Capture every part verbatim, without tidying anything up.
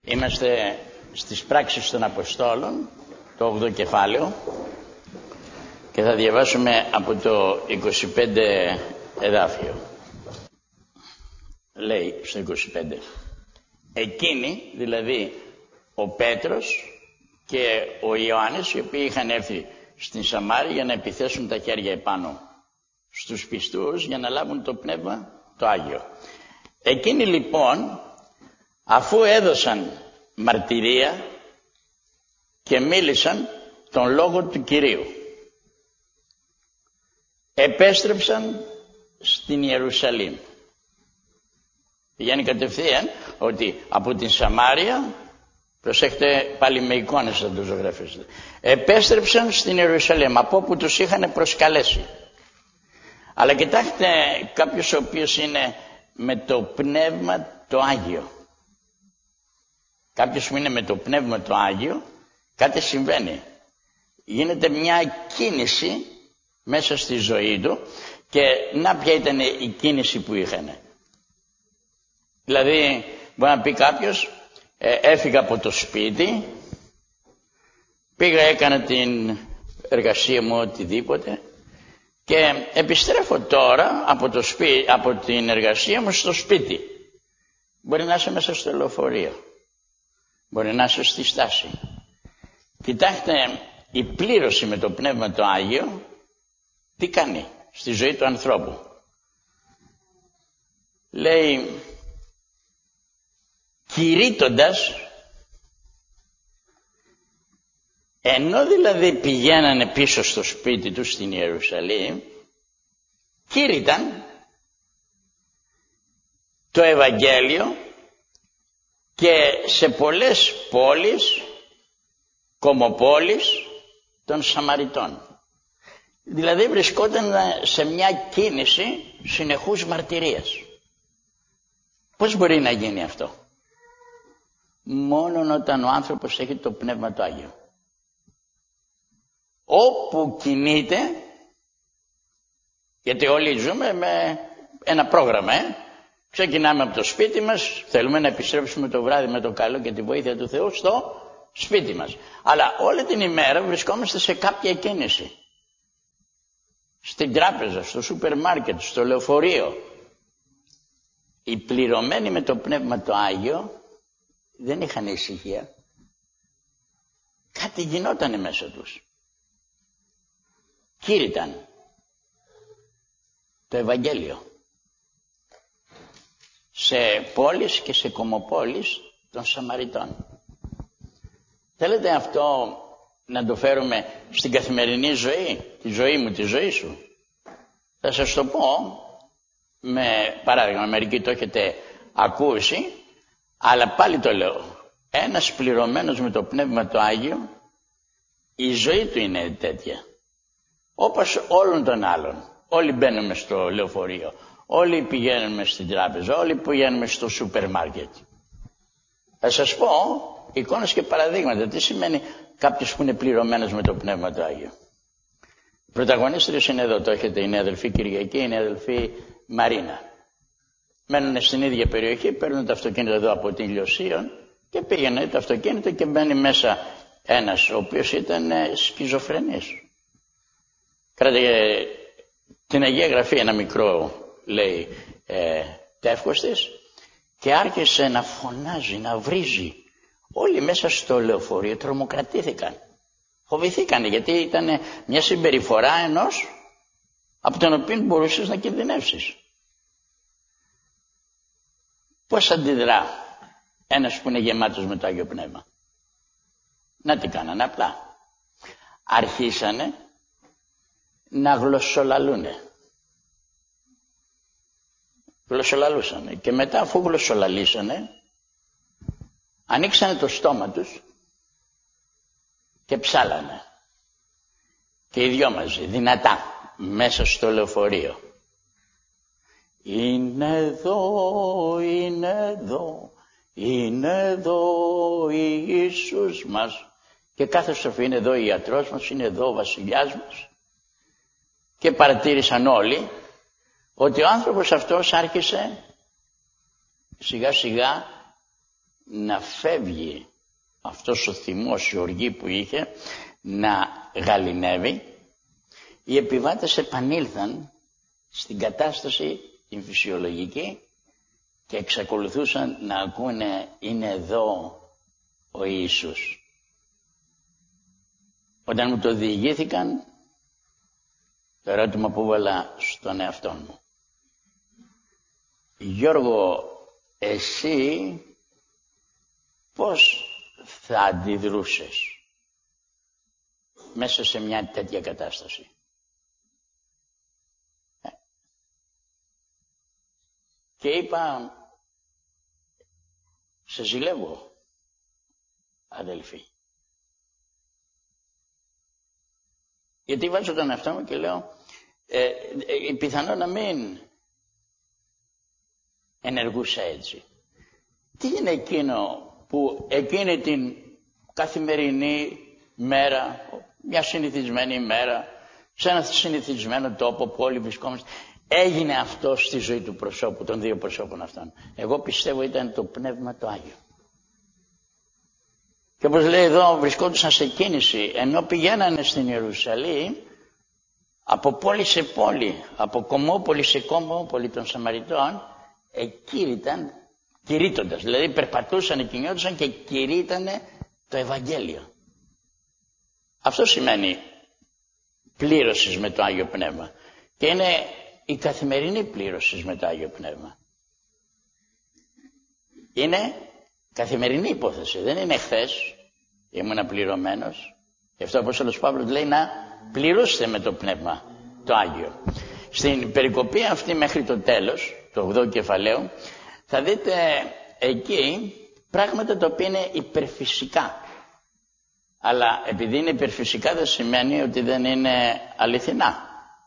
Είμαστε στις πράξεις των Αποστόλων, το όγδοο κεφάλαιο, και θα διαβάσουμε από το είκοσι πέντε εδάφιο. Λέει στο είκοσι πέντε: εκείνοι, δηλαδή ο Πέτρος και ο Ιωάννης, οι οποίοι είχαν έρθει στην Σαμάρη για να επιθέσουν τα χέρια επάνω στους πιστούς για να λάβουν το Πνεύμα το Άγιο. Εκείνοι λοιπόν, αφού έδωσαν μαρτυρία και μίλησαν τον λόγο του Κυρίου, επέστρεψαν στην Ιερουσαλήμ. Πηγαίνει κατευθείαν ότι από την Σαμάρια, προσέχετε πάλι με εικόνες θα το ζωγραφίσετε, επέστρεψαν στην Ιερουσαλήμ από όπου τους είχαν προσκαλέσει. Αλλά κοιτάξτε, κάποιος ο οποίος είναι με το Πνεύμα το Άγιο, κάποιος που είναι με το Πνεύμα το Άγιο, κάτι συμβαίνει. Γίνεται μια κίνηση μέσα στη ζωή του, και να ποια ήταν η κίνηση που είχαν. Δηλαδή μπορεί να πει κάποιος, ε, έφυγα από το σπίτι, πήγα, έκανα την εργασία μου, οτιδήποτε, και επιστρέφω τώρα από, το σπί, από την εργασία μου στο σπίτι. Μπορεί να είσαι μέσα στο λεωφορείο, μπορεί να είσαι στη στάση. Κοιτάξτε, η πλήρωση με το Πνεύμα το Άγιο τι κάνει στη ζωή του ανθρώπου. Λέει, κηρύττοντας, ενώ δηλαδή πηγαίνανε πίσω στο σπίτι τους στην Ιερουσαλήμ, κήρυταν το Ευαγγέλιο και σε πολλές πόλεις, κομοπόλεις των Σαμαριτών. Δηλαδή βρισκόταν σε μια κίνηση συνεχούς μαρτυρίας. Πώς μπορεί να γίνει αυτό? Μόνον όταν ο άνθρωπος έχει το Πνεύμα το Άγιο. Όπου κινείται, γιατί όλοι ζούμε με ένα πρόγραμμα, ε? Ξεκινάμε από το σπίτι μας, θέλουμε να επιστρέψουμε το βράδυ με το καλό και τη βοήθεια του Θεού στο σπίτι μας. Αλλά όλη την ημέρα βρισκόμαστε σε κάποια κίνηση. Στην τράπεζα, στο σούπερ μάρκετ, στο λεωφορείο. Οι πληρωμένοι με το Πνεύμα το Άγιο δεν είχαν ησυχία. Κάτι γινότανε μέσα τους. Κήρυταν το Ευαγγέλιο σε πόλεις και σε κομοπόλεις των Σαμαριτών. Θέλετε αυτό να το φέρουμε στην καθημερινή ζωή, τη ζωή μου, τη ζωή σου? Θα σας το πω με παράδειγμα, μερικοί το έχετε ακούσει, αλλά πάλι το λέω. Ένας πληρωμένος με το Πνεύμα το Άγιο, η ζωή του είναι τέτοια. Όπως όλων των άλλων. Όλοι μπαίνουμε στο λεωφορείο, όλοι πηγαίνουμε στην τράπεζα, όλοι πηγαίνουμε στο σούπερ μάρκετ. Θα σας πω εικόνες και παραδείγματα. Τι σημαίνει κάποιος που είναι πληρωμένος με το Πνεύμα το Άγιο? Οι πρωταγωνίστρες είναι εδώ, το έχετε, είναι η αδελφή Κυριακή, είναι η αδελφή Μαρίνα. Μένουν στην ίδια περιοχή, παίρνουν το αυτοκίνητο εδώ από την Λιωσίων και πήγαινε το αυτοκίνητο και μπαίνει μέσα ένας ο οποίος ήταν σκιζοφρενής. Κράταγε την Αγία Γραφή, ένα μικρό, λέει, ε, τεύχος της, και άρχισε να φωνάζει, να βρίζει. Όλοι μέσα στο λεωφορείο τρομοκρατήθηκαν. Φοβηθήκανε, γιατί ήταν μια συμπεριφορά ενός από τον οποίο μπορούσες να κινδυνεύσεις. Πώς αντιδρά ένας που είναι γεμάτος με το Άγιο Πνεύμα? Να τι κάνανε? Απλά αρχίσανε να γλωσσολαλούνε. Γλωσσολαλούσανε. Και μετά, αφού γλωσσολαλήσανε, ανοίξανε το στόμα τους και ψάλανε. Και οι δυο μαζί, δυνατά, μέσα στο λεωφορείο. Είναι εδώ, είναι εδώ, είναι εδώ ο Ιησούς μας. Και κάθε στροφή, είναι εδώ ο ιατρός μας, είναι εδώ ο βασιλιάς μας. Και παρατήρησαν όλοι ότι ο άνθρωπος αυτός άρχισε σιγά σιγά να φεύγει αυτός ο θυμός, η οργή που είχε, να γαληνεύει, οι επιβάτες επανήλθαν στην κατάσταση την φυσιολογική και εξακολουθούσαν να ακούνε «Είναι εδώ ο Ιησούς». Όταν μου το διηγήθηκαν, το ερώτημα που έβαλα στον εαυτό μου: Γιώργο, εσύ πώς θα αντιδρούσες μέσα σε μια τέτοια κατάσταση? Ε. Και είπα, σε ζηλεύω, αδελφοί. Γιατί βάζω τον εαυτό μου και λέω, ε, ε, πιθανό να μην ενεργούσα έτσι. Τι είναι εκείνο που εκείνη την καθημερινή μέρα, μια συνηθισμένη μέρα, σε ένα συνηθισμένο τόπο που όλοι βρισκόμαστε, έγινε αυτό στη ζωή του προσώπου, των δύο προσώπων αυτών? Εγώ πιστεύω ήταν το Πνεύμα το Άγιο. Και όπως λέει εδώ, βρισκόντουσαν σε κίνηση, ενώ πηγαίνανε στην Ιερουσαλήμ, από πόλη σε πόλη, από κομμόπολη σε κομμόπολη των Σαμαριτών, εκήρυταν, κηρύττοντας, δηλαδή περπατούσαν, κινιόντουσαν και κηρύττανε το Ευαγγέλιο. Αυτό σημαίνει πλήρωση με το Άγιο Πνεύμα. Και είναι η καθημερινή πλήρωση με το Άγιο Πνεύμα. Είναι καθημερινή υπόθεση, δεν είναι χθες, ήμουν πληρωμένος. Γι' αυτό ο Απόστολος Παύλος λέει να πληρώσετε με το Πνεύμα το Άγιο. Στην περικοπή αυτή μέχρι το τέλος, το ογδόου κεφαλαίου, θα δείτε εκεί πράγματα τα οποία είναι υπερφυσικά. Αλλά επειδή είναι υπερφυσικά δεν σημαίνει ότι δεν είναι αληθινά.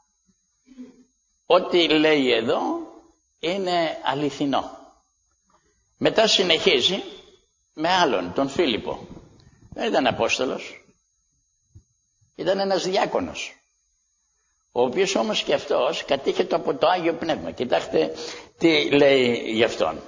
Ό,τι λέει εδώ είναι αληθινό. Μετά συνεχίζει με άλλον, τον Φίλιππο. Δεν ήταν Απόστολος, ήταν ένας διάκονος, ο οποίος όμως και αυτός κατήχετο από το Άγιο Πνεύμα. Κοιτάξτε τι λέει γι' αυτόν.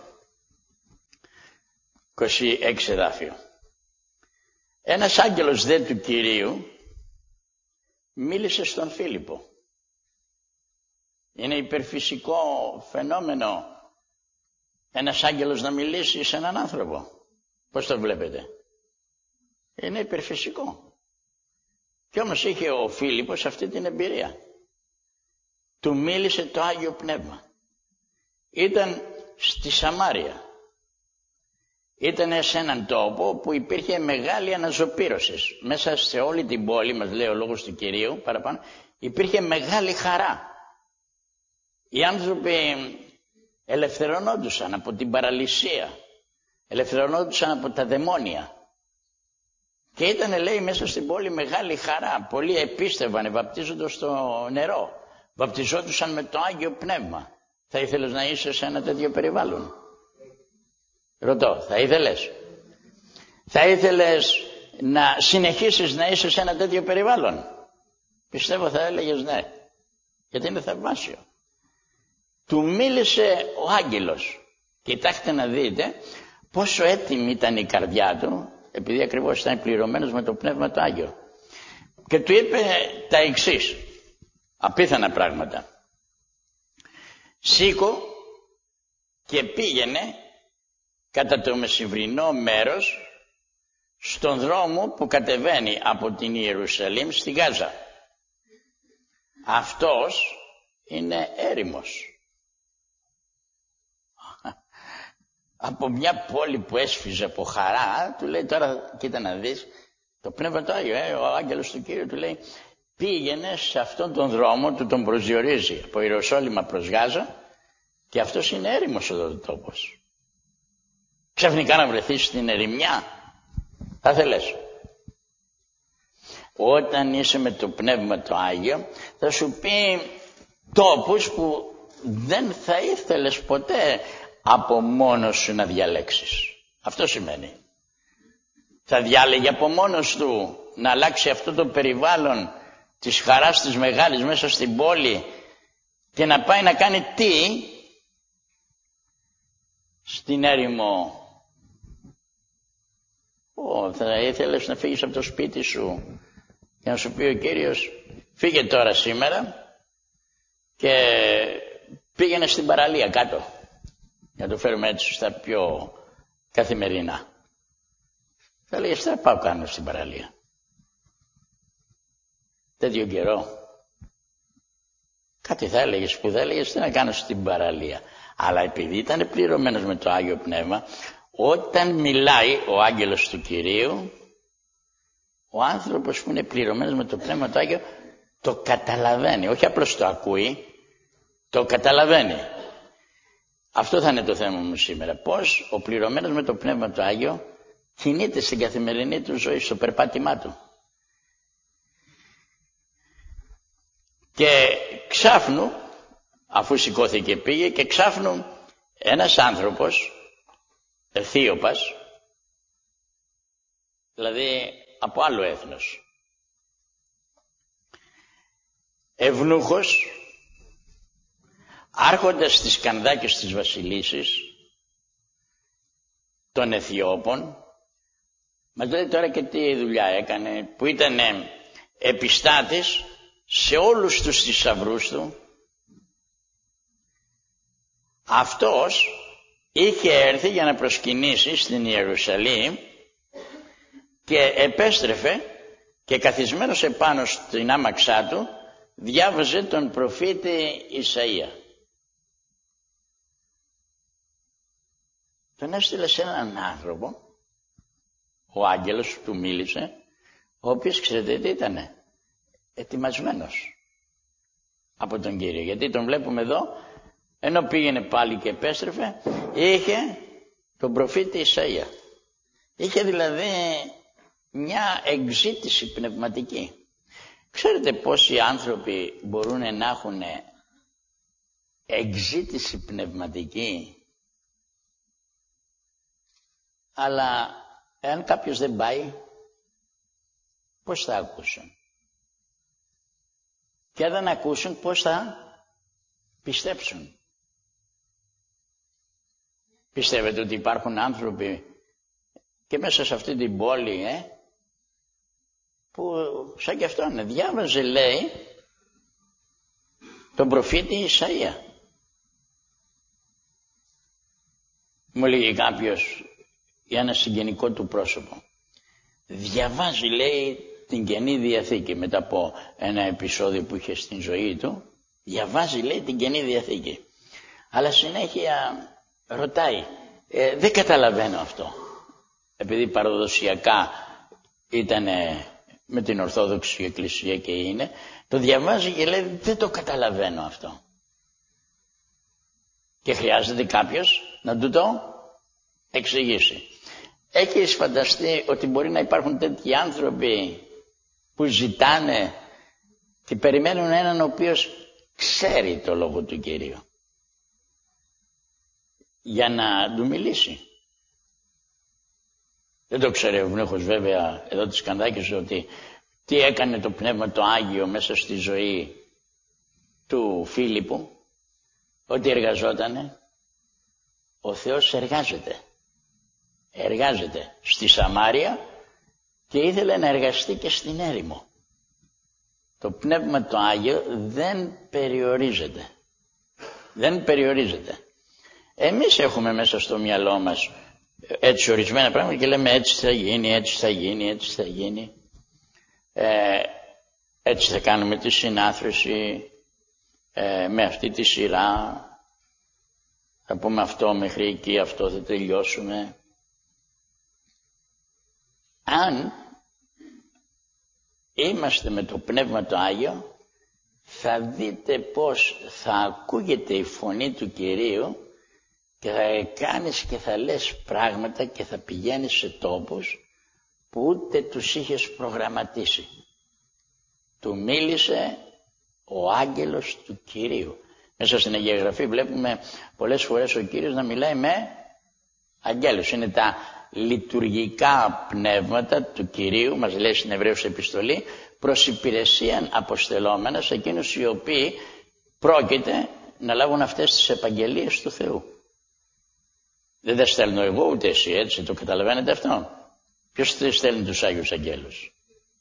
είκοσι έξι εδάφιο. Ένας άγγελος δε του Κυρίου μίλησε στον Φίλιππο. Είναι υπερφυσικό φαινόμενο ένας άγγελος να μιλήσει σε έναν άνθρωπο. Πώς το βλέπετε? Είναι υπερφυσικό. Κι όμως είχε ο Φίλιππος αυτή την εμπειρία. Του μίλησε το Άγιο Πνεύμα. Ήταν στη Σαμάρια. Ήταν σε έναν τόπο που υπήρχε μεγάλη αναζωπήρωση. Μέσα σε όλη την πόλη, μας λέει ο λόγος του Κυρίου παραπάνω, υπήρχε μεγάλη χαρά. Οι άνθρωποι ελευθερωνόντουσαν από την παραλυσία, ελευθερωνόντουσαν από τα δαιμόνια. Και ήταν, λέει, μέσα στην πόλη μεγάλη χαρά. Πολλοί επίστευαν, βαπτίζοντας στο νερό. Βαπτιζόντουσαν με το Άγιο Πνεύμα. Θα ήθελες να είσαι σε ένα τέτοιο περιβάλλον? Ρωτώ, θα ήθελες? Θα ήθελες να συνεχίσεις να είσαι σε ένα τέτοιο περιβάλλον? Πιστεύω θα έλεγες ναι. Γιατί είναι θαυμάσιο. Του μίλησε ο άγγελος. Κοιτάξτε να δείτε πόσο έτοιμη ήταν η καρδιά του, επειδή ακριβώς ήταν πληρωμένος με το Πνεύμα το Άγιο. Και του είπε τα εξής, απίθανα πράγματα. Σήκω και πήγαινε κατά το μεσημβρινό μέρος στον δρόμο που κατεβαίνει από την Ιερουσαλήμ στη Γάζα. Αυτός είναι έρημος. Από μια πόλη που έσφιζε από χαρά, του λέει τώρα κοίτα να δεις, το Πνεύμα το Άγιο, ε, ο άγγελος του Κύριου του λέει πήγαινε σε αυτόν τον δρόμο, του τον προσδιορίζει από Ιεροσόλυμα προς Γάζα και αυτός είναι έρημος εδώ ο τόπος. Ξαφνικά να βρεθείς στην ερημιά, θα θέλες? Όταν είσαι με το Πνεύμα το Άγιο θα σου πει τόπους που δεν θα ήθελες ποτέ από μόνος σου να διαλέξεις. Αυτό σημαίνει. Θα διάλεγε από μόνος του να αλλάξει αυτό το περιβάλλον της χαράς της μεγάλης μέσα στην πόλη και να πάει να κάνει τι? Στην έρημο Πω, θα ήθελες να φύγεις από το σπίτι σου και να σου πει ο Κύριος, φύγε τώρα σήμερα και πήγαινε στην παραλία κάτω. Για να το φέρουμε έτσι στα πιο καθημερινά. Θα λέγες, θα πάω κάνω στην παραλία. Τέτοιο καιρό. Κάτι θα έλεγες που θα έλεγες, τι να κάνω στην παραλία. Αλλά επειδή ήταν πληρωμένος με το Άγιο Πνεύμα, όταν μιλάει ο άγγελος του Κυρίου, ο άνθρωπος που είναι πληρωμένος με το Πνεύμα του Άγιο το καταλαβαίνει. Όχι απλώς το ακούει, το καταλαβαίνει. Αυτό θα είναι το θέμα μου σήμερα. Πώς ο πληρωμένος με το Πνεύμα του Άγιο κινείται στην καθημερινή του ζωή, στο περπάτημά του. Και ξάφνου, αφού σηκώθηκε και πήγε, και ξάφνου ένας άνθρωπος, Αιθίωπας, δηλαδή από άλλο έθνος, ευνούχος, άρχοντας της Κανδάκης της Βασιλίσσης, των Αιθιώπων, μας λέει τώρα και τι δουλειά έκανε, που ήταν επιστάτης σε όλους τους θησαυρούς του. Αυτός είχε έρθει για να προσκυνήσει στην Ιερουσαλήμ και επέστρεφε και καθισμένος επάνω στην άμαξά του διάβαζε τον προφήτη Ισαΐα. Τον έστειλε σε έναν άνθρωπο, ο άγγελος του μίλησε, ο οποίος ξέρετε τι ήτανε, ετοιμασμένος από τον Κύριο. Γιατί τον βλέπουμε εδώ, ενώ πήγαινε πάλι και επέστρεφε, είχε τον προφήτη Ισαΐα. Είχε δηλαδή μια εξήτηση πνευματική. Ξέρετε πόσοι άνθρωποι μπορούν να έχουν εξήτηση πνευματική, αλλά εάν κάποιος δεν πάει, πώς θα ακούσουν? Και αν δεν ακούσουν, πώς θα πιστέψουν? Πιστεύετε ότι υπάρχουν άνθρωποι και μέσα σε αυτή την πόλη, ε, που σαν κι αυτόν διάβαζε, λέει, τον προφήτη Ισαΐα. Μου λέγει κάποιος για ένα συγγενικό του πρόσωπο, διαβάζει, λέει, την Καινή Διαθήκη μετά από ένα επεισόδιο που είχε στην ζωή του, διαβάζει, λέει, την Καινή Διαθήκη, αλλά συνέχεια ρωτάει, ε, δεν καταλαβαίνω αυτό, επειδή παραδοσιακά ήταν με την Ορθόδοξη Εκκλησία και είναι, το διαβάζει και λέει, δεν το καταλαβαίνω αυτό. Και χρειάζεται κάποιος να του το εξηγήσει. Έχεις φανταστεί ότι μπορεί να υπάρχουν τέτοιοι άνθρωποι που ζητάνε και περιμένουν έναν ο οποίος ξέρει το λόγο του Κυρίου για να του μιλήσει? Δεν το ξέρει ο Ευνούχος βέβαια εδώ της Κανδάκης ότι τι έκανε το Πνεύμα το Άγιο μέσα στη ζωή του Φίλιππου, ότι εργαζότανε. Ο Θεός εργάζεται. Εργάζεται στη Σαμάρια και ήθελε να εργαστεί και στην έρημο. Το Πνεύμα το Άγιο δεν περιορίζεται. Δεν περιορίζεται. Εμείς έχουμε μέσα στο μυαλό μας έτσι ορισμένα πράγματα και λέμε έτσι θα γίνει, έτσι θα γίνει, έτσι θα γίνει. Ε, έτσι θα κάνουμε τη συνάθρηση ε, με αυτή τη σειρά. Θα πούμε αυτό μέχρι εκεί, αυτό θα τελειώσουμε. Αν είμαστε με το Πνεύμα το Άγιο, θα δείτε πως θα ακούγεται η φωνή του Κυρίου και θα κάνεις και θα λες πράγματα και θα πηγαίνεις σε τόπους που ούτε τους είχες προγραμματίσει. Του μίλησε ο άγγελος του Κυρίου. Μέσα στην Αγία Γραφή βλέπουμε πολλές φορές ο Κύριος να μιλάει με αγγέλους. Είναι τα λειτουργικά πνεύματα του Κυρίου, μας λέει στην Εβραίους επιστολή, προς υπηρεσίαν αποστελόμενα σε εκείνους οι οποίοι πρόκειται να λάβουν αυτές τις επαγγελίες του Θεού. Δεν τα στέλνω εγώ ούτε εσύ, έτσι, το καταλαβαίνετε αυτό? Ποιος στέλνει τους Άγιους Αγγέλους?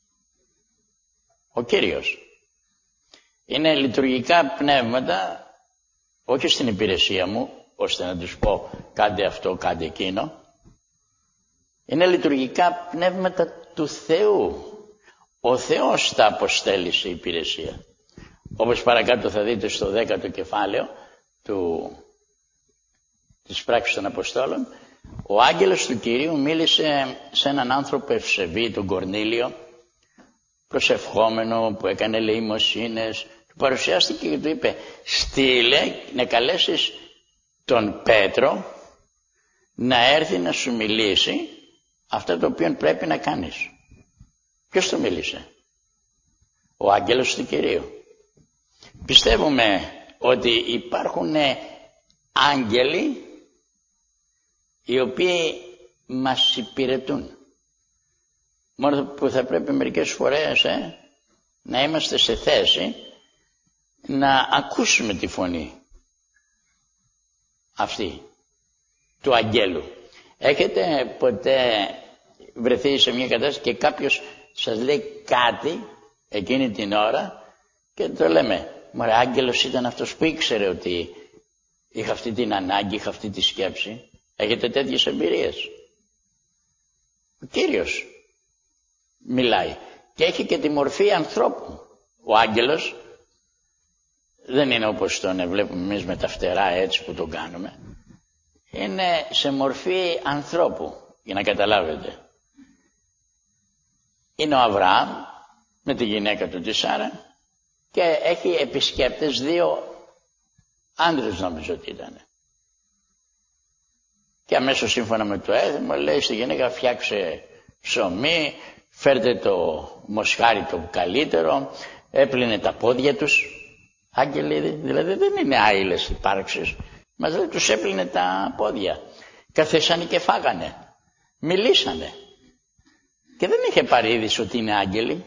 Ο Κύριος. Είναι λειτουργικά πνεύματα, όχι στην υπηρεσία μου, ώστε να τους πω κάντε αυτό, κάντε εκείνο. Είναι λειτουργικά πνεύματα του Θεού. Ο Θεός τα αποστέλει σε υπηρεσία. Όπως παρακάτω θα δείτε στο δέκατο κεφάλαιο του, της πράξης των Αποστόλων, ο άγγελος του Κυρίου μίλησε σε έναν άνθρωπο ευσεβή, τον Κορνήλιο, προσευχόμενο, που έκανε ελεημοσύνες. Του παρουσιάστηκε και του είπε, στείλε να καλέσεις τον Πέτρο να έρθει να σου μιλήσει αυτό το οποίο πρέπει να κάνεις. Ποιος το μίλησε? Ο άγγελος του Κυρίου. Πιστεύουμε ότι υπάρχουν άγγελοι οι οποίοι μας υπηρετούν. Μόνο που θα πρέπει μερικές φορές ε, να είμαστε σε θέση να ακούσουμε τη φωνή αυτή του αγγέλου. Έχετε ποτέ βρεθεί σε μια κατάσταση και κάποιος σας λέει κάτι εκείνη την ώρα και το λέμε, μωρέ, άγγελος ήταν αυτός που ήξερε ότι είχα αυτή την ανάγκη, είχα αυτή τη σκέψη? Έχετε τέτοιες εμπειρίες? Ο Κύριος μιλάει και έχει και τη μορφή ανθρώπου. Ο άγγελος δεν είναι όπως τον βλέπουμε εμείς με τα φτερά έτσι που τον κάνουμε. Είναι σε μορφή ανθρώπου, για να καταλάβετε. Είναι ο Αβραάμ με τη γυναίκα του τη Σάρα και έχει επισκέπτες, δύο άντρες νομίζω ότι ήταν. Και αμέσως σύμφωνα με το έθιμο λέει στη γυναίκα, φτιάξε ψωμί, φέρτε το μοσχάρι το καλύτερο, έπλυνε τα πόδια τους. Άγγελοι δηλαδή δεν είναι άειλες υπάρξεις, μας λέει τους έπλυνε τα πόδια. Καθίσανε και φάγανε, μιλήσανε. Και δεν είχε πάρει είδηση ότι είναι άγγελοι.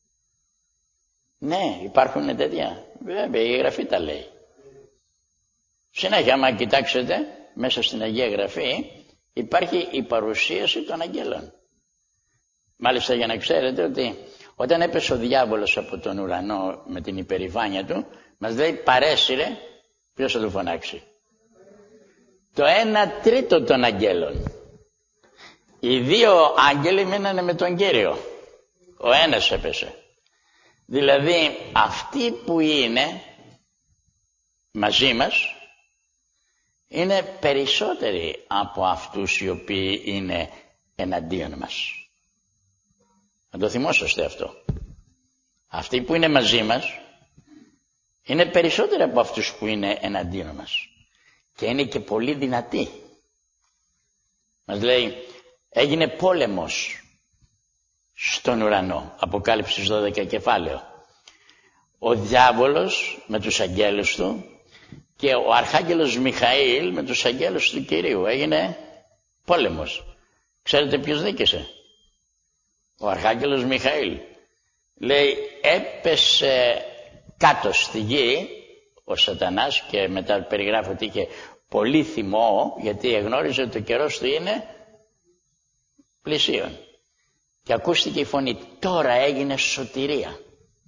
Ναι, υπάρχουν τέτοια. Βέβαια η Γραφή τα λέει. Συνέχεια, άμα κοιτάξετε, μέσα στην Αγία Γραφή υπάρχει η παρουσίαση των αγγέλων. Μάλιστα για να ξέρετε ότι όταν έπεσε ο διάβολος από τον ουρανό με την υπερηφάνεια του, μας λέει παρέσυρε, ποιος θα του φωνάξει? Το ένα τρίτο των αγγέλων. Οι δύο άγγελοι μείνανε με τον Κύριο. Ο ένας έπεσε. Δηλαδή αυτοί που είναι μαζί μας είναι περισσότεροι από αυτούς οι οποίοι είναι εναντίον μας. Να το θυμόσαστε αυτό. Αυτοί που είναι μαζί μας είναι περισσότεροι από αυτούς που είναι εναντίον μας. Και είναι και πολύ δυνατοί. Μας λέει έγινε πόλεμος στον ουρανό. Αποκάλυψης δώδεκα κεφάλαιο. Ο διάβολος με τους αγγέλους του και ο αρχάγγελος Μιχαήλ με τους αγγέλους του Κυρίου. Έγινε πόλεμος. Ξέρετε ποιος νίκησε? Ο αρχάγγελος Μιχαήλ. Λέει έπεσε κάτω στη γη ο Σατανάς και μετά περιγράφει ότι είχε πολύ θυμό γιατί εγνώριζε ότι ο καιρός του είναι πλησίον. Και ακούστηκε η φωνή, τώρα έγινε σωτηρία.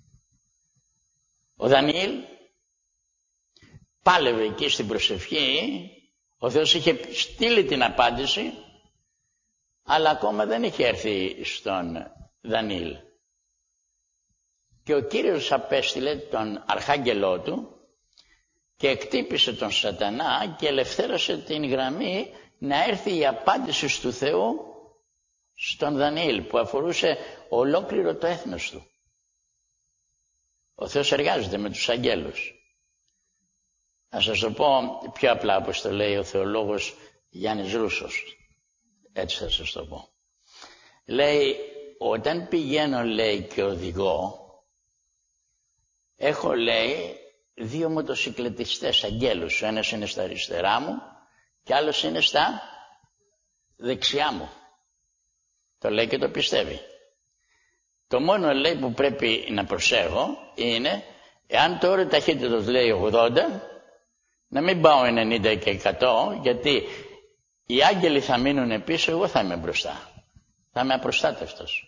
Ο Δανιήλ πάλευε εκεί στην προσευχή, ο Θεός είχε στείλει την απάντηση, αλλά ακόμα δεν είχε έρθει στον Δανιήλ. Και ο Κύριος απέστειλε τον αρχάγγελό του και εκτύπησε τον Σατανά και ελευθέρωσε την γραμμή να έρθει η απάντηση του Θεού στον Δανιήλ που αφορούσε ολόκληρο το έθνος του. Ο Θεός εργάζεται με τους αγγέλους. Να σας το πω πιο απλά όπως το λέει ο θεολόγος Γιάννης Ρούσος. Έτσι θα σας το πω. Λέει όταν πηγαίνω λέει και οδηγώ έχω λέει δύο μοτοσυκλετιστές αγγέλους. Ο ένας είναι στα αριστερά μου και άλλος είναι στα δεξιά μου. Το λέει και το πιστεύει. Το μόνο λέει που πρέπει να προσέχω είναι εάν το όριο ταχύτητος λέει ογδόντα να μην πάω ενενήντα και εκατό γιατί οι άγγελοι θα μείνουν πίσω, εγώ θα είμαι μπροστά. θα είμαι απροστάτευτος.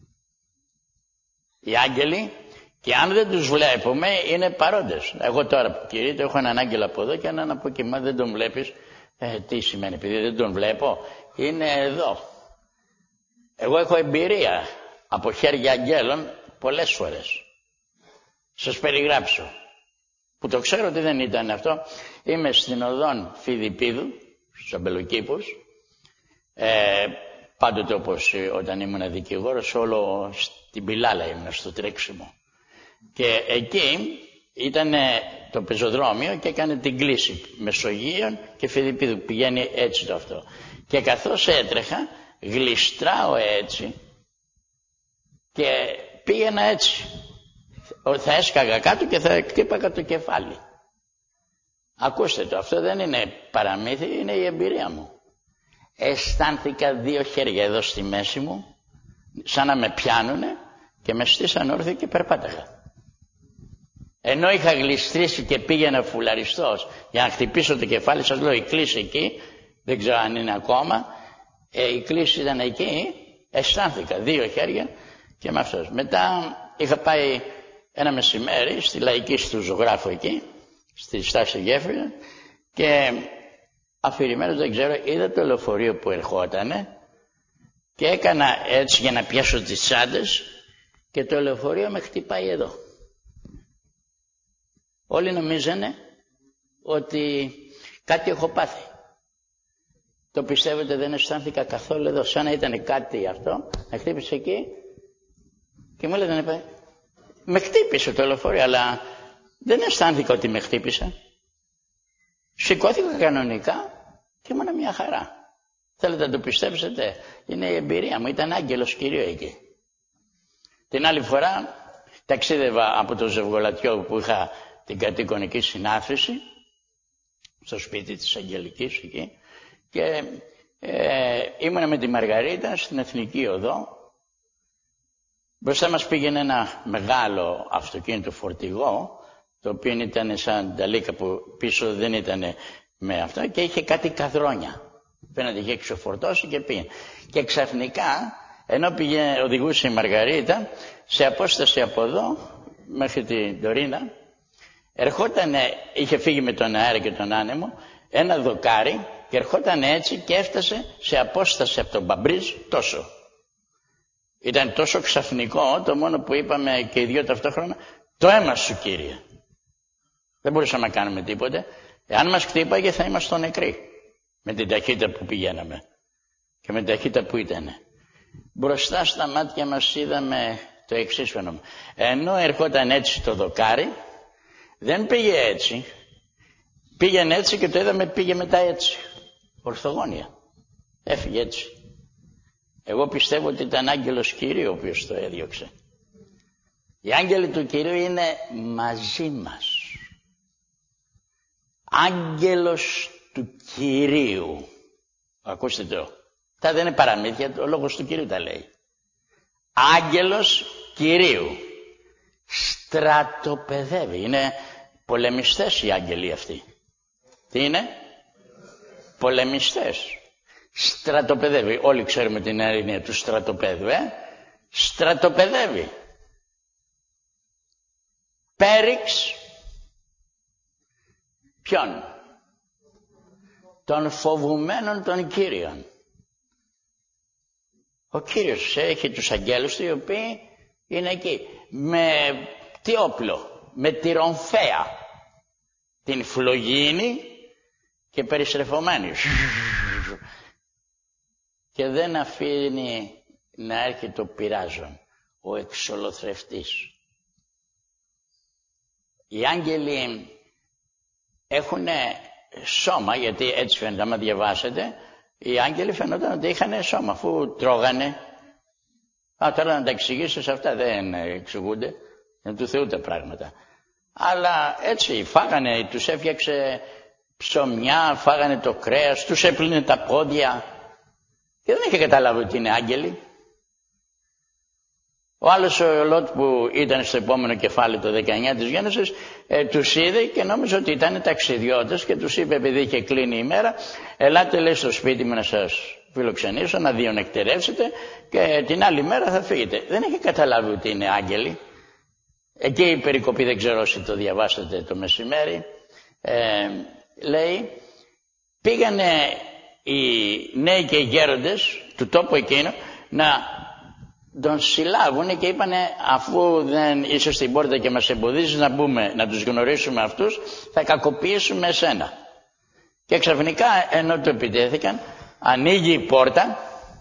Οι άγγελοι, και αν δεν τους βλέπουμε, είναι παρόντες. Εγώ τώρα που κηρύττω έχω έναν άγγελο από εδώ και έναν από εκεί. Μα δεν τον βλέπεις. Ε, τι σημαίνει, επειδή δεν τον βλέπω? Είναι εδώ. Εγώ έχω εμπειρία από χέρια αγγέλων πολλές φορές. Σας περιγράψω. Που το ξέρω ότι δεν ήταν αυτό. Είμαι στην οδόν Φιδιππίδου, στους Αμπελοκήπους. Ε, πάντοτε όπως όταν ήμουν δικηγόρος, όλο στην πιλάλα ήμουν, στο τρέξιμο. Και εκεί ήταν το πεζοδρόμιο και έκανε την κλίση Μεσογείων και Φιδιππίδου. Πηγαίνει έτσι το αυτό. Και καθώς έτρεχα, γλιστράω έτσι και πήγαινα έτσι. Θα έσκαγα κάτω και θα χτύπαγα το κεφάλι. Ακούστε το, αυτό δεν είναι παραμύθι, είναι η εμπειρία μου. Αισθάνθηκα δύο χέρια εδώ στη μέση μου, σαν να με πιάνουνε και με στήσαν όρθιο και περπάταγα. Ενώ είχα γλιστρήσει και πήγαινα φουλαριστός για να χτυπήσω το κεφάλι, σας λέω η κλίση εκεί, δεν ξέρω αν είναι ακόμα, ε, η κλίση ήταν εκεί, αισθάνθηκα δύο χέρια και με αυτός. Μετά είχα πάει ένα μεσημέρι στη λαϊκή του ζωγράφου εκεί, στη Στάση Γέφυρα, και αφηρημένος δεν ξέρω, είδα το λεωφορείο που ερχότανε και έκανα έτσι για να πιάσω τις τσάντες και το λεωφορείο με χτυπάει εδώ. Όλοι νομίζανε ότι κάτι έχω πάθει. Το πιστεύετε, δεν αισθάνθηκα καθόλου εδώ, σαν να ήταν κάτι αυτό, με χτύπησε εκεί και μου έλεγε, με χτύπησε το λεωφορείο, αλλά δεν αισθάνθηκα ότι με χτύπησε. Σηκώθηκα κανονικά και ήμουν μια χαρά. Θέλετε να το πιστέψετε, είναι η εμπειρία μου, ήταν άγγελος Κυρίου εκεί. Την άλλη φορά ταξίδευα από το Ζευγολατιό που είχα την κατοικονική συνάθρηση, στο σπίτι της Αγγελικής εκεί, και ε, ήμουνα με τη Μαργαρίτα στην Εθνική Οδό. Μπροστά μας πήγαινε ένα μεγάλο αυτοκίνητο φορτηγό, το οποίο ήταν σαν ταλίκα που πίσω δεν ήταν με αυτό, και είχε κάτι καδρόνια. Φαίνεται είχε εξωφορτώσει και πήγαινε. Και ξαφνικά, ενώ πήγαινε, οδηγούσε η Μαργαρίτα, σε απόσταση από εδώ μέχρι την Τωρίνα, ερχόταν, είχε φύγει με τον αέρα και τον άνεμο, ένα δοκάρι και ερχόταν έτσι και έφτασε σε απόσταση από τον Μπαμπρίζ τόσο. Ήταν τόσο ξαφνικό, το μόνο που είπαμε και οι δυο ταυτόχρονα, το αίμα σου Κύριε. Δεν μπορούσαμε να κάνουμε τίποτε. Εάν μας χτύπαγε θα ήμασταν νεκροί. Με την ταχύτητα που πηγαίναμε και με την ταχύτητα που ήταν. Μπροστά στα μάτια μας είδαμε το εξής φαινόμενο. Ενώ ερχόταν έτσι το δοκάρι, δεν πήγε έτσι. Πήγαινε έτσι και το είδαμε, πήγε μετά έτσι. Ορθογώνια. Έφυγε έτσι. Εγώ πιστεύω ότι ήταν άγγελος Κυρίου ο οποίος το έδιωξε. Οι άγγελοι του Κυρίου είναι μαζί μας. Άγγελος του Κυρίου. Ακούστε το. Τα δεν είναι παραμύθια, ο λόγος του Κυρίου τα λέει. Άγγελος Κυρίου. Στρατοπεδεύει. Είναι πολεμιστές οι άγγελοι αυτοί. Τι είναι? Πολεμιστές. Στρατοπεδεύει. Όλοι ξέρουμε την έννοια του στρατοπέδου, ε. Στρατοπεδεύει. Πέριξ. Ποιον? Των φοβουμένων των Κύριων. Ο Κύριος έχει τους αγγέλους του οι οποίοι είναι εκεί. Με τι όπλο? Με τη ρομφαία. Την φλογίνη και περιστρεφωμένη. Και δεν αφήνει να έρχεται ο πειράζων, ο εξολοθρευτής. Οι άγγελοι έχουν σώμα, γιατί έτσι φαίνεται, άμα διαβάσετε, οι άγγελοι φαινόταν ότι είχαν σώμα, αφού τρώγανε. Α, τώρα να τα εξηγήσω σε αυτά, δεν εξηγούνται, είναι του Θεού τα πράγματα. Αλλά έτσι φάγανε, τους έφτιαξε ψωμιά, φάγανε το κρέας, τους έπλυνε τα πόδια και δεν είχε καταλάβει ότι είναι άγγελοι. Ο άλλος ο Λότ που ήταν στο επόμενο κεφάλαιο το δεκαεννιά της Γένεσης, ε, τους είδε και νόμιζε ότι ήταν ταξιδιώτες και τους είπε, επειδή είχε κλείνει η μέρα, ελάτε λέει στο σπίτι μου να σας φιλοξενήσω, να διονεκτερεύσετε και την άλλη μέρα θα φύγετε. Δεν έχει καταλάβει ότι είναι άγγελοι. Εκεί η περικοπή, δεν ξέρω όσοι το διαβάσατε το μεσημέρι, ε, λέει, πήγανε οι νέοι και οι γέροντες του τόπου εκείνου να τον συλλάβουν και είπανε, αφού δεν είσαι στην πόρτα και μας εμποδίζεις να μπούμε, να τους γνωρίσουμε αυτούς, θα κακοποιήσουμε εσένα. Και ξαφνικά, ενώ το επιτέθηκαν, ανοίγει η πόρτα,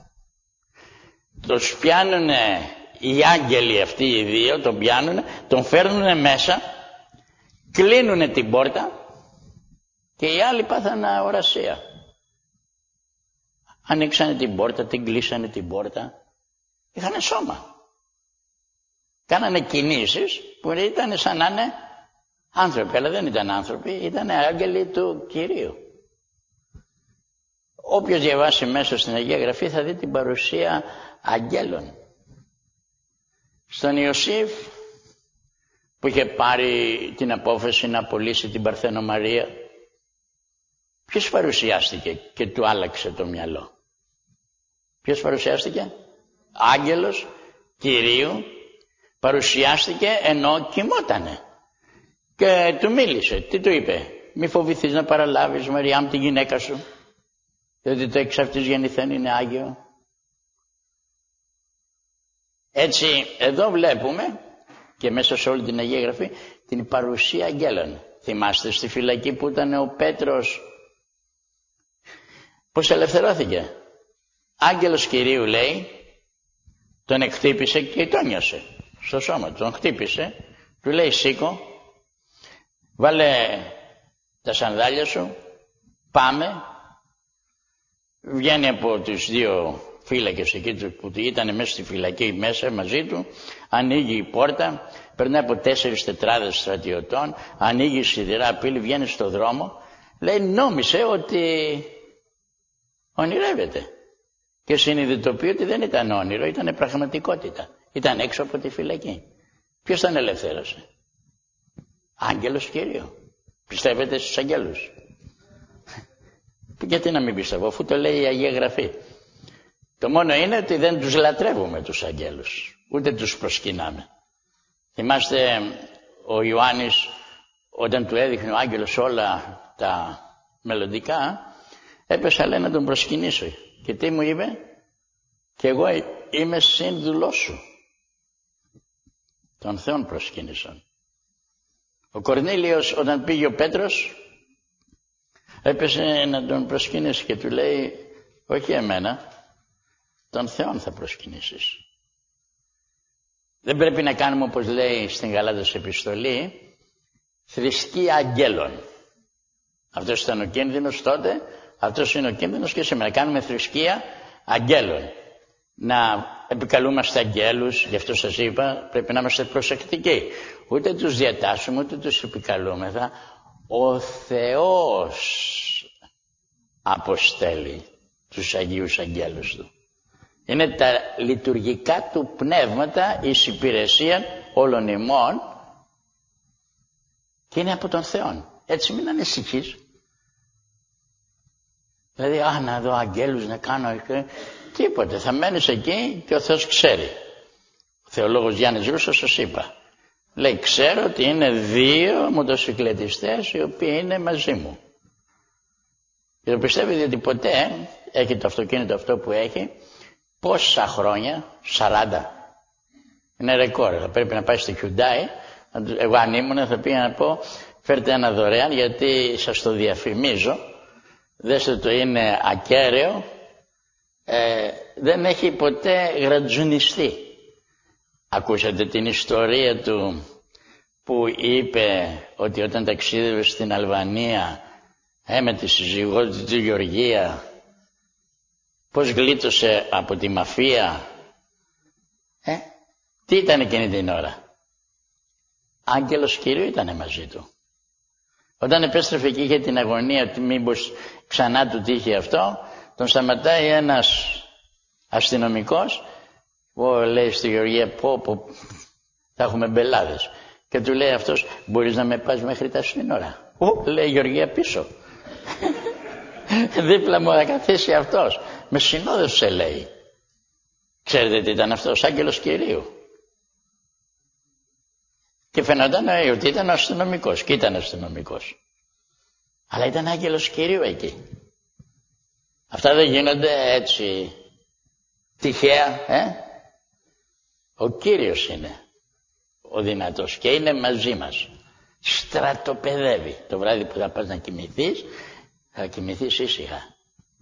τους πιάνουνε οι άγγελοι αυτοί οι δύο, τον πιάνουνε, τον φέρνουνε μέσα, κλείνουνε την πόρτα και οι άλλοι πάθανε ορασία. Ανοίξανε την πόρτα, την κλείσανε την πόρτα. Είχανε σώμα. Κάνανε κινήσεις που ήταν σαν να είναι άνθρωποι, αλλά δεν ήταν άνθρωποι, ήταν άγγελοι του Κυρίου. Όποιος διαβάσει μέσα στην Αγία Γραφή θα δει την παρουσία αγγέλων. Στον Ιωσήφ που είχε πάρει την απόφαση να απολύσει την Παρθένο Μαρία, ποιος παρουσιάστηκε και του άλλαξε το μυαλό? Ποιος παρουσιάστηκε? Άγγελος Κυρίου παρουσιάστηκε ενώ κοιμότανε και του μίλησε. Τι του είπε? Μη φοβηθείς να παραλάβεις, Μαριάμ, τη γυναίκα σου, διότι το εξ αυτής γεννηθέν είναι Άγιο. Έτσι εδώ βλέπουμε και μέσα σε όλη την Αγία Γραφή την παρουσία αγγέλων. Θυμάστε στη φυλακή που ήταν ο Πέτρος, πως ελευθερώθηκε? Άγγελος Κυρίου, λέει, τον εκτύπησε και τον νιώσε στο σώμα, τον χτύπησε, του λέει σήκω, βάλε τα σανδάλια σου, πάμε. Βγαίνει από τους δύο φύλακες εκεί που ήταν μέσα στη φυλακή μέσα μαζί του, ανοίγει η πόρτα, περνάει από τέσσερις τετράδες στρατιωτών, ανοίγει η σιδηρά πύλη, βγαίνει στο δρόμο, λέει νόμισε ότι ονειρεύεται και συνειδητοποιεί ότι δεν ήταν όνειρο, ήταν πραγματικότητα, ήταν έξω από τη φυλακή. Ποιος τον ελευθέρωσε? Άγγελος Κυρίου. Πιστεύετε στους αγγέλους? Γιατί να μην πιστεύω, αφού το λέει η Αγία Γραφή? Το μόνο είναι ότι δεν τους λατρεύουμε τους αγγέλους, ούτε τους προσκυνάμε. Θυμάστε ο Ιωάννης όταν του έδειχνε ο άγγελος όλα τα μελλοντικά, έπεσα, λέει, να τον προσκυνήσω. Και τι μου είπε? Και εγώ είμαι σύνδουλός σου. Τον Θεόν προσκύνησαν. Ο Κορνήλιος όταν πήγε ο Πέτρος, έπεσε να τον προσκυνήσει και του λέει, όχι εμένα, τον Θεόν θα προσκυνήσεις. Δεν πρέπει να κάνουμε, όπως λέει στην Γαλάτας επιστολή, θρησκεία αγγέλων. Αυτός ήταν ο κίνδυνος τότε, αυτός είναι ο κίνδυνος και σήμερα. Κάνουμε θρησκεία αγγέλων. Να επικαλούμαστε αγγέλους, γι' αυτό σας είπα, πρέπει να είμαστε προσεκτικοί. Ούτε τους διατάσσουμε, ούτε τους επικαλούμεθα. Ο Θεός αποστέλει τους Αγίους Αγγέλους Του. Είναι τα λειτουργικά Του πνεύματα εις υπηρεσία όλων ημών και είναι από τον Θεό. Έτσι μην ανησυχείς. Δηλαδή, α, να δω αγγέλους να κάνω και... τίποτε. Θα μένεις εκεί και ο Θεός ξέρει. Ο θεολόγος Γιάννης Ρούσος σας είπα. Λέει, ξέρω ότι είναι δύο μοτοσυκλετιστές οι οποίοι είναι μαζί μου. Και το πιστεύει διότι ποτέ έχει το αυτοκίνητο αυτό που έχει, πόσα χρόνια, σαράντα. Είναι ρεκόρ. Θα πρέπει να πάει στη Hyundai. Εγώ αν ήμουν θα πήγα να πω, φέρτε ένα δωρεάν γιατί σας το διαφημίζω. Δέστε το, είναι ακέραιο. Ε, δεν έχει ποτέ γρατζουνιστεί. Ακούσατε την ιστορία του που είπε ότι όταν ταξίδευε στην Αλβανία ε, με τη σύζυγό του τη Γεωργία, πώς γλίτωσε από τη μαφία. Ε, τι ήταν εκείνη την ώρα? Άγγελος Κυρίου ήταν μαζί του. Όταν επέστρεφε και είχε την αγωνία ότι μήπως ξανά του τύχει αυτό, τον σταματάει ένας αστυνομικός που λέει στη Γεωργία, πω πω θα έχουμε μπελάδες, και του λέει αυτός, μπορείς να με πας μέχρι τα σύνορα? Ω, λέει η Γεωργία, πίσω. Δίπλα μου θα καθίσει αυτός. με συνόδευσε, λέει. Ξέρετε τι ήταν αυτός? Άγγελος Κυρίου. Και φαινόταν ότι ήταν ο αστυνομικός, και ήταν αστυνομικός. Αλλά ήταν άγγελος Κυρίου εκεί. Αυτά δεν γίνονται έτσι τυχαία, ε? Ο Κύριος είναι ο δυνατός και είναι μαζί μας. Στρατοπεδεύει. Το βράδυ που θα πας να κοιμηθείς, θα κοιμηθείς ήσυχα.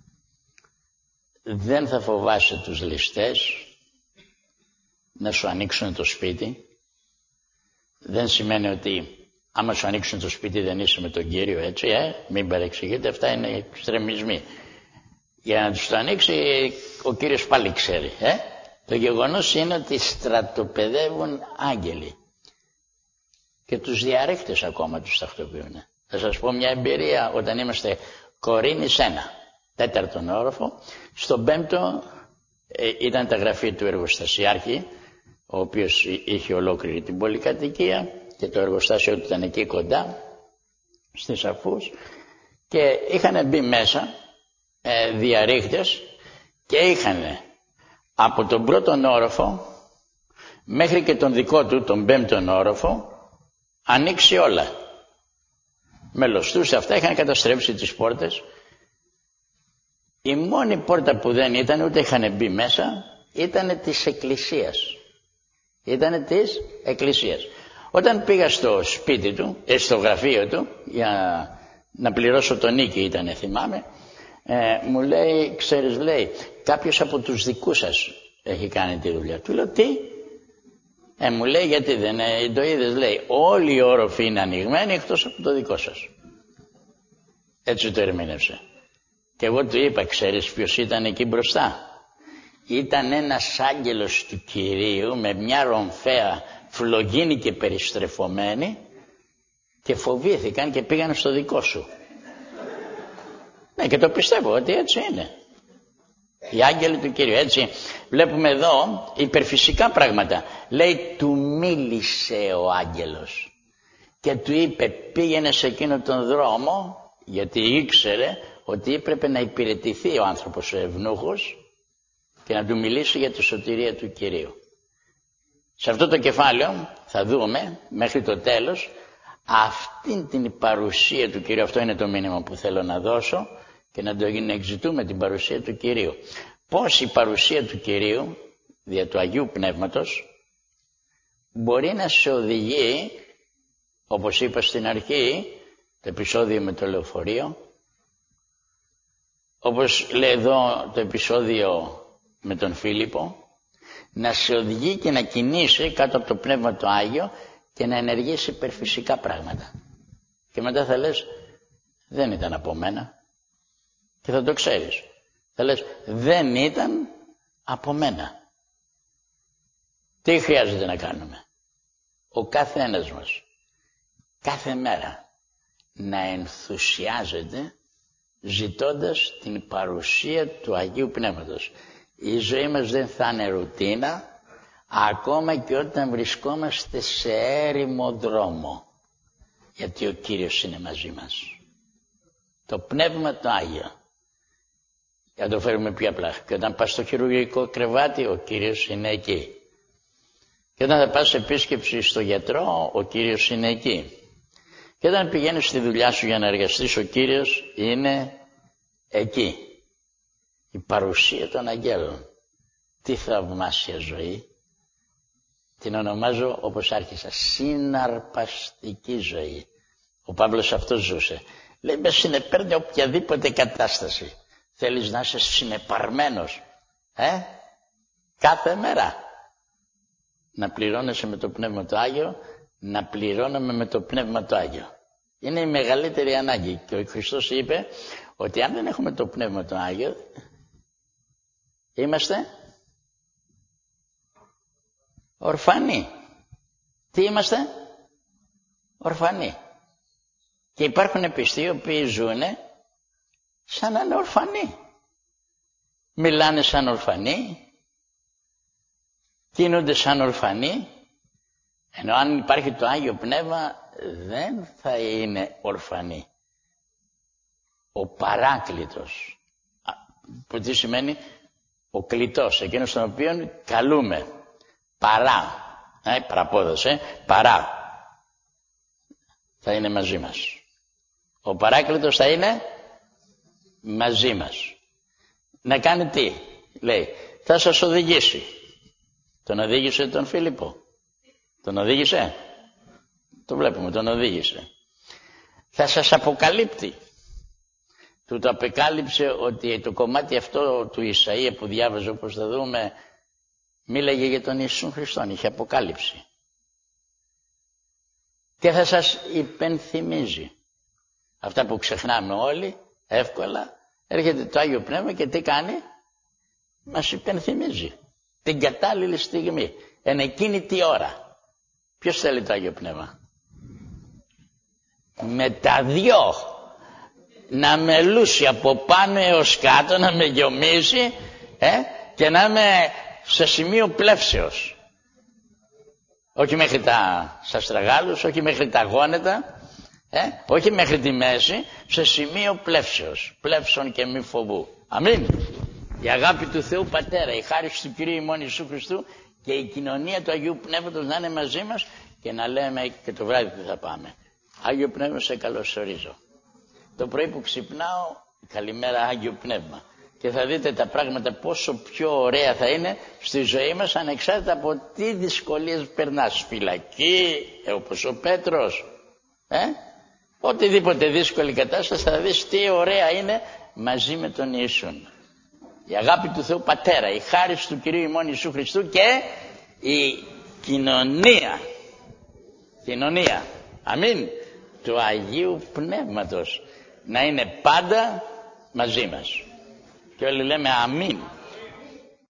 Δεν θα φοβάσαι τους ληστές να σου ανοίξουν το σπίτι. Δεν σημαίνει ότι άμα σου ανοίξουν το σπίτι δεν είσαι με τον Κύριο, έτσι, ε, μην παρεξηγείτε, αυτά είναι εξτρεμισμοί. Για να τους το ανοίξει ο Κύριος πάλι ξέρει, ε. Το γεγονός είναι ότι στρατοπεδεύουν άγγελοι και τους διαρρήκτες ακόμα τους τακτοποιούν. Θα σας πω μια εμπειρία όταν είμαστε Κορίνης ένα, τέταρτον όροφο, στον πέμπτο ε, ήταν τα γραφεία του εργοστασιάρχη, ο οποίος είχε ολόκληρη την πολυκατοικία και το εργοστάσιο του ήταν εκεί κοντά στις Αφούς και είχαν μπει μέσα ε, διαρρήκτες και είχαν από τον πρώτον όροφο μέχρι και τον δικό του, τον πέμπτον όροφο, ανοίξει όλα. Με λωστούς αυτά είχαν καταστρέψει τις πόρτες. Η μόνη πόρτα που δεν ήταν, ούτε είχαν μπει μέσα, ήταν της εκκλησίας. Ήταν της εκκλησίας. Όταν πήγα στο σπίτι του, ε, στο γραφείο του, για να πληρώσω τον νίκη ήταν, θυμάμαι, ε, μου λέει, ξέρεις, λέει, κάποιος από τους δικούς σας έχει κάνει τη δουλειά. Του λέω, τι? Ε, μου λέει, γιατί δεν ε, το είδες, λέει, όλοι οι όροφοι είναι ανοιγμένοι εκτός από το δικό σας. Έτσι το ερμήνευσε. Και εγώ του είπα, ξέρεις ποιος ήταν εκεί μπροστά? Ήταν ένας άγγελος του Κυρίου με μια ρομφαία φλογίνη και περιστρεφωμένη και φοβήθηκαν και πήγαν στο δικό σου. Ναι, και το πιστεύω ότι έτσι είναι. Οι άγγελοι του Κυρίου, έτσι. Βλέπουμε εδώ υπερφυσικά πράγματα. Λέει, του μίλησε ο άγγελος και του είπε, πήγαινε σε εκείνο τον δρόμο, γιατί ήξερε ότι έπρεπε να υπηρετηθεί ο άνθρωπος ο ευνούχος και να του μιλήσει για τη σωτηρία του Κυρίου. Σε αυτό το κεφάλαιο θα δούμε μέχρι το τέλος αυτήν την παρουσία του Κυρίου. Αυτό είναι το μήνυμα που θέλω να δώσω και να το εξητούμε, την παρουσία του Κυρίου. Πώς η παρουσία του Κυρίου δια του Αγίου Πνεύματος μπορεί να σε οδηγεί, όπως είπα στην αρχή, το επεισόδιο με το λεωφορείο, όπως λέει εδώ το επεισόδιο με τον Φίλιππο, να σε οδηγεί και να κινήσει κάτω από το Πνεύμα το Άγιο και να ενεργήσει υπερφυσικά πράγματα. Και μετά θα λες, δεν ήταν από μένα. Και θα το ξέρεις. Θα λες, δεν ήταν από μένα. Τι χρειάζεται να κάνουμε? Ο κάθε ένας μας, κάθε μέρα, να ενθουσιάζεται ζητώντας την παρουσία του Αγίου Πνεύματος. Η ζωή μας δεν θα είναι ρουτίνα, ακόμα και όταν βρισκόμαστε σε έρημο δρόμο, γιατί ο Κύριος είναι μαζί μας. Το Πνεύμα το Άγιο. Για να το φέρουμε πιο απλά. Και όταν πας στο χειρουργικό κρεβάτι, ο Κύριος είναι εκεί. Και όταν θα πας σε επίσκεψη στο γιατρό, ο Κύριος είναι εκεί. Και όταν πηγαίνεις στη δουλειά σου για να εργαστείς, ο Κύριος είναι εκεί. Η παρουσία των αγγέλων. Τι θαυμάσια ζωή. Την ονομάζω, όπως άρχισα, συναρπαστική ζωή. Ο Παύλος αυτό ζούσε. Λέει, με συνεπέρνει οποιαδήποτε κατάσταση. Θέλεις να είσαι συνεπαρμένος. Ε? Κάθε μέρα. Να πληρώνεσαι με το Πνεύμα το Άγιο, να πληρώνουμε με το Πνεύμα το Άγιο. Είναι η μεγαλύτερη ανάγκη. Και ο Χριστός είπε ότι αν δεν έχουμε το Πνεύμα το Άγιο, είμαστε ορφανοί. Τι είμαστε? Ορφανοί. Και υπάρχουν πιστοί οι οποίοι ζουν σαν να είναι ορφανοί. Μιλάνε σαν ορφανοί, κινούνται σαν ορφανοί, ενώ αν υπάρχει το Άγιο Πνεύμα δεν θα είναι ορφανοί. Ο Παράκλητος, που τι σημαίνει ο κλητός, εκείνος τον οποίον καλούμε. Παρά, ε, παραπόδος, ε, παρά, θα είναι μαζί μας. Ο Παράκλητος θα είναι μαζί μας. Να κάνει τι, λέει, θα σας οδηγήσει. Τον οδήγησε τον Φίλιππο. Τον οδήγησε. Το βλέπουμε, τον οδήγησε. Θα σας αποκαλύπτει. Του το απεκάλυψε ότι το κομμάτι αυτό του Ισαΐα που διάβαζε, όπως θα δούμε, μίλαγε για τον Ιησού Χριστόν, είχε αποκάλυψη. Και θα σας υπενθυμίζει. Αυτά που ξεχνάμε όλοι, εύκολα, έρχεται το Άγιο Πνεύμα και τι κάνει? Μας υπενθυμίζει. Την κατάλληλη στιγμή, εν εκείνη τη ώρα. Ποιος θέλει το Άγιο Πνεύμα? Με τα δυο να με λούσει από πάνω έως κάτω, να με γιομίσει, ε, και να είμαι σε σημείο πλεύσεως. Όχι μέχρι τα σαστραγάλους, όχι μέχρι τα γόνετα, ε, όχι μέχρι τη μέση, σε σημείο πλεύσεως. Πλεύσεων και μη φοβού. Αμήν. Η αγάπη του Θεού Πατέρα, η χάρις του Κυρίου ημών Ιησού Χριστού και η κοινωνία του Αγίου Πνεύματος να είναι μαζί μας και να λέμε και το βράδυ που θα πάμε. Άγιο Πνεύμα, σε καλωσορίζω. Το πρωί που ξυπνάω, καλημέρα Άγιο Πνεύμα. Και θα δείτε τα πράγματα πόσο πιο ωραία θα είναι στη ζωή μας, ανεξάρτητα από τι δυσκολίες περνάς. Φυλακή, ε, όπως ο Πέτρος, ε? Οτιδήποτε δύσκολη κατάσταση θα δεις τι ωραία είναι μαζί με τον Ιησούν. Η αγάπη του Θεού Πατέρα, η χάρις του Κυρίου ημών Ιησού Χριστού και η κοινωνία, κοινωνία, αμήν, του Αγίου Πνεύματος να είναι πάντα μαζί μας. Και όλοι λέμε αμήν.